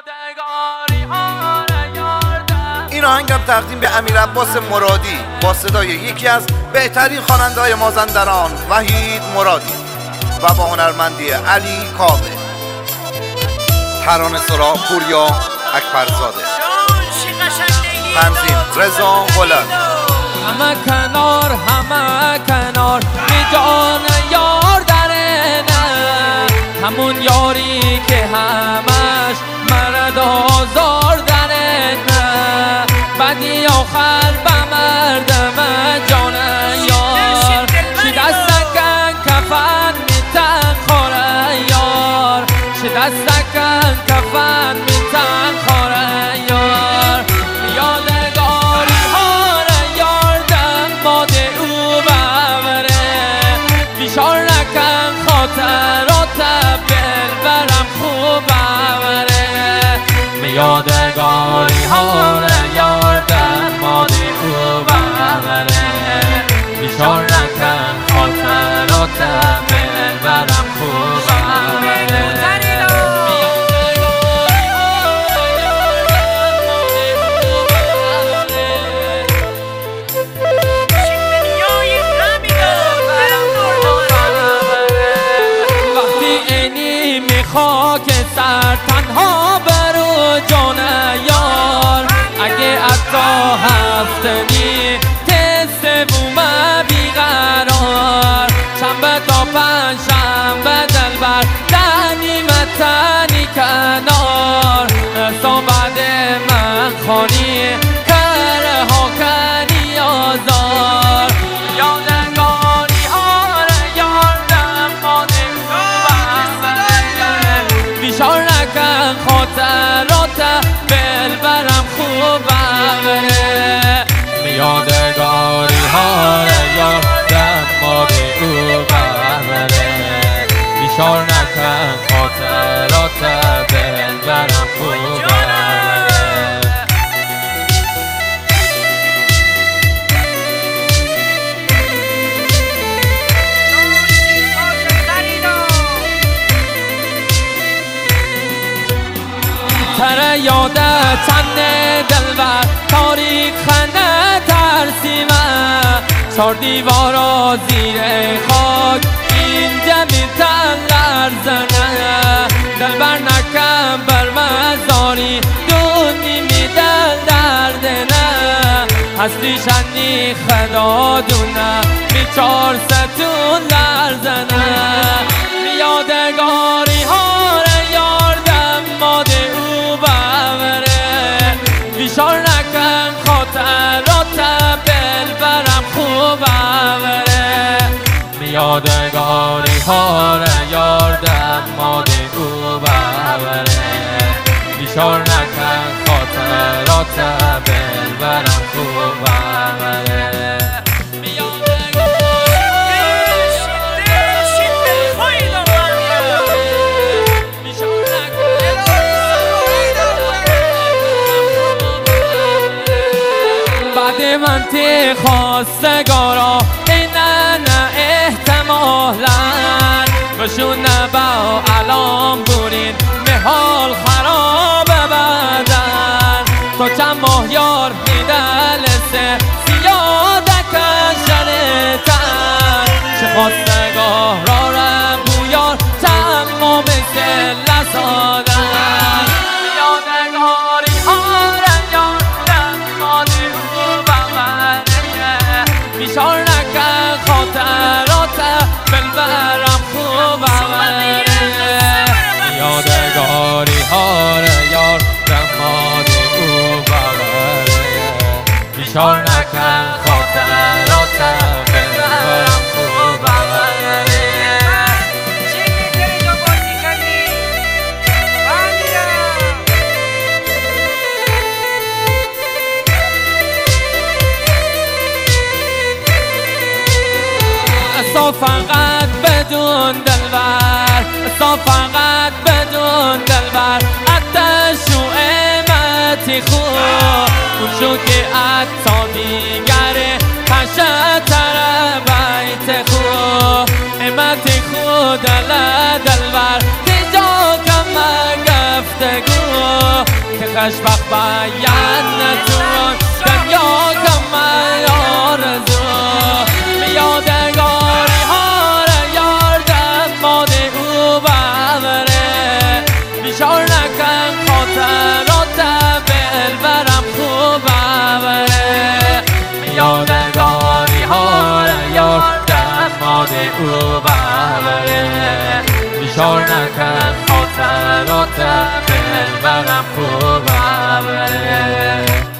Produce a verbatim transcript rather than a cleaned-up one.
این آهنگم تقدیم به امیرعباس مرادی با صدای یکی از بهترین خواننده‌های مازندران وحید مرادی و با هنرمندی علی کاوه. ترانه سرا پوریا اکبرزاده، تنظیم رضا غلامی. همه کنار همه کنار به جان یار درنه، همون یاری که همش مرد آزار درنه، بعدی آخر به مردم جان یار چی دستکن کفن میتن خوره یار، چی دستکن کفن میتن خوره یار. یادگاری ها را یار دنباد او ببره، بیشار نکن خاطرات بل برم خوب ببره. یادگاری ها را یار دنباد او ببره، بیشار نکن خاطرات بل برم خوب ببره. خاک سر تنها برو جان یار، اگه اتا هفتنی تسته بومه بیقرار، شنبه تا پنج شنبه دلبر دنی متنی کنار، تا بعد من خانی کره ها کنی آزار. یادگاری ها را یاردم ماده بیشار نکن خاطرات بل برم خوب ببره. یادگاری ها را یادم ماد او ببره، بیشار نکن خاطرات بل برم خوب ببره. تره یاده چند دلبر تاریخ خنده ترسیمه، چار دیوارا زیر خاک اینجا میتن لرزنه، دلبر نکن بر مزاری دونی میدل دردنه، اصلی شنی خدا دونه می چار ستون لرزنه. یادگاری ها را یاردم ماده او ببره، بیشار نکن خاطرات بل برم خوب ببره. یادگاری ها را یاردم ماده او ببره، بیشار نکن خاطرات بل برم خوب ببره. منطق خواستگارا اینه نه احتمالاً بشونه با علام بورین محال خراب بدن، تا چند ماه یار میدلسه سیادکن شنتن، چه خواستگارا را بویار تمام مثل لسادن. یادگاری ها را یاردم ماده او ببره، بیشار نکن خاطرات بل برم خوب ببره. یادگاری ها را یاردم ماده او ببره، بیشار نکن خاطرات بل برم خوب ببره. سا فقط بدون دلبر، سا فقط بدون دلبر، اتش و امتی خوب اون شو که اتا دیگره پشه تره بیت خوب امتی خود دل دلبر دیجا کم گفتگو عشقش وقت باید نتون دنیا کم آرزو یادگاری ها را یار دماد او ببره بیشار نکن خاطرات بلبرم خوب ببره یادگاری ها را یار دماد او ببره بیشار نکن خاطرات بلبرم خوب ببره